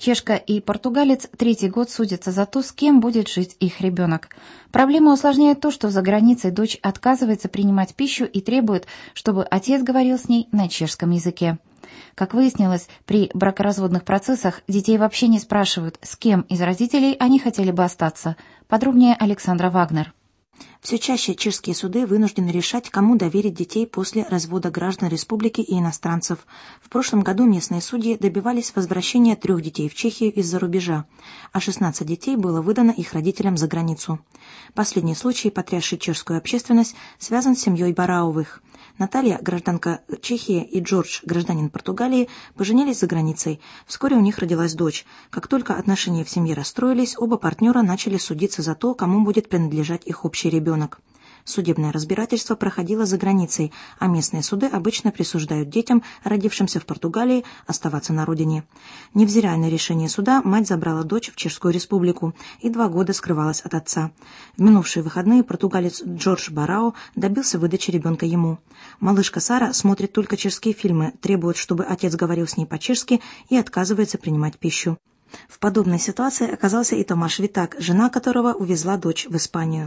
Чешка и португалец третий год судятся за то, с кем будет жить их ребенок. Проблему усложняет то, что за границей дочь отказывается принимать пищу и требует, чтобы отец говорил с ней на чешском языке. Как выяснилось, при бракоразводных процессах детей вообще не спрашивают, с кем из родителей они хотели бы остаться. Подробнее Александра Вагнер. Все чаще чешские суды вынуждены решать, кому доверить детей после развода граждан республики и иностранцев. В прошлом году местные судьи добивались возвращения 3 детей в Чехию из-за рубежа, а 16 детей было выдано их родителям за границу. Последний случай, потрясший чешскую общественность, связан с семьей Бараовых. Наталья, гражданка Чехии, и Джордж, гражданин Португалии, поженились за границей. Вскоре у них родилась дочь. Как только отношения в семье расстроились, оба партнера начали судиться за то, кому будет принадлежать их общий ребенок. Судебное разбирательство проходило за границей, а местные суды обычно присуждают детям, родившимся в Португалии, оставаться на родине. Невзирая на решение суда, мать забрала дочь в Чешскую республику и 2 года скрывалась от отца. В минувшие выходные португалец Джордж Барао добился выдачи ребенка ему. Малышка Сара смотрит только чешские фильмы, требует, чтобы отец говорил с ней по-чешски и отказывается принимать пищу. В подобной ситуации оказался и Томаш Витак, жена которого увезла дочь в Испанию.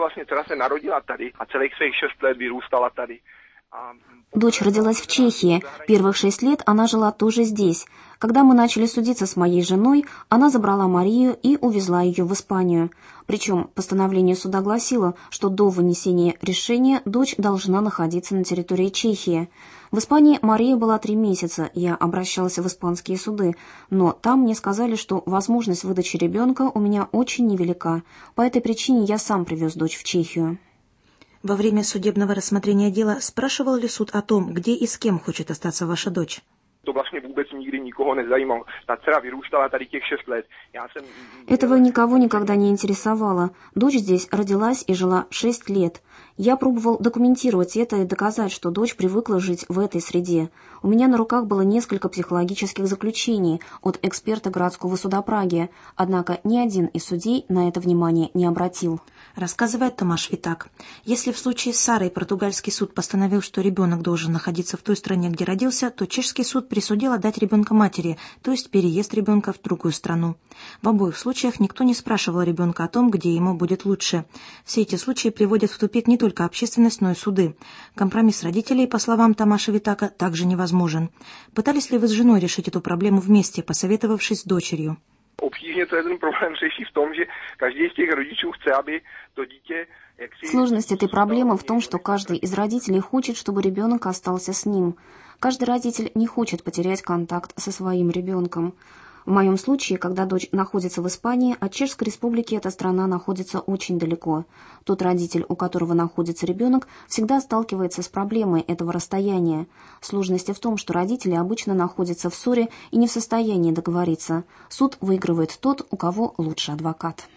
Дочь родилась в Чехии. Первых 6 лет она жила тоже здесь. Когда мы начали судиться с моей женой, она забрала Марию и увезла ее в Испанию. Причем постановление суда гласило, что до вынесения решения дочь должна находиться на территории Чехии. В Испании Мария была 3 месяца, я обращалась в испанские суды, но там мне сказали, что возможность выдачи ребенка у меня очень невелика. По этой причине я сам привез дочь в Чехию. Во время судебного рассмотрения дела спрашивал ли суд о том, где и с кем хочет остаться ваша дочь? Этого никого никогда не интересовало. Дочь здесь родилась и жила 6 лет. Я пробовал документировать это и доказать, что дочь привыкла жить в этой среде. У меня на руках было несколько психологических заключений от эксперта городского суда Праги, однако ни один из судей на это внимание не обратил. Рассказывает Томаш Витак. Если в случае с Сарой португальский суд постановил, что ребенок должен находиться в той стране, где родился, то чешский суд присудил отдать ребенка матери, то есть переезд ребенка в другую страну. В обоих случаях никто не спрашивал ребенка о том, где ему будет лучше. Все эти случаи приводят в тупик не только общественность, но и суды. Компромисс родителей, по словам Томаша Витака, также невозможен. Пытались ли вы с женой решить эту проблему вместе, посоветовавшись с дочерью? Сложность этой проблемы в том, что каждый из родителей хочет, чтобы ребенок остался с ним. Каждый родитель не хочет потерять контакт со своим ребенком. В моем случае, когда дочь находится в Испании, от Чешской Республики эта страна находится очень далеко. Тот родитель, у которого находится ребенок, всегда сталкивается с проблемой этого расстояния. Сложность в том, что родители обычно находятся в ссоре и не в состоянии договориться. Суд выигрывает тот, у кого лучше адвокат.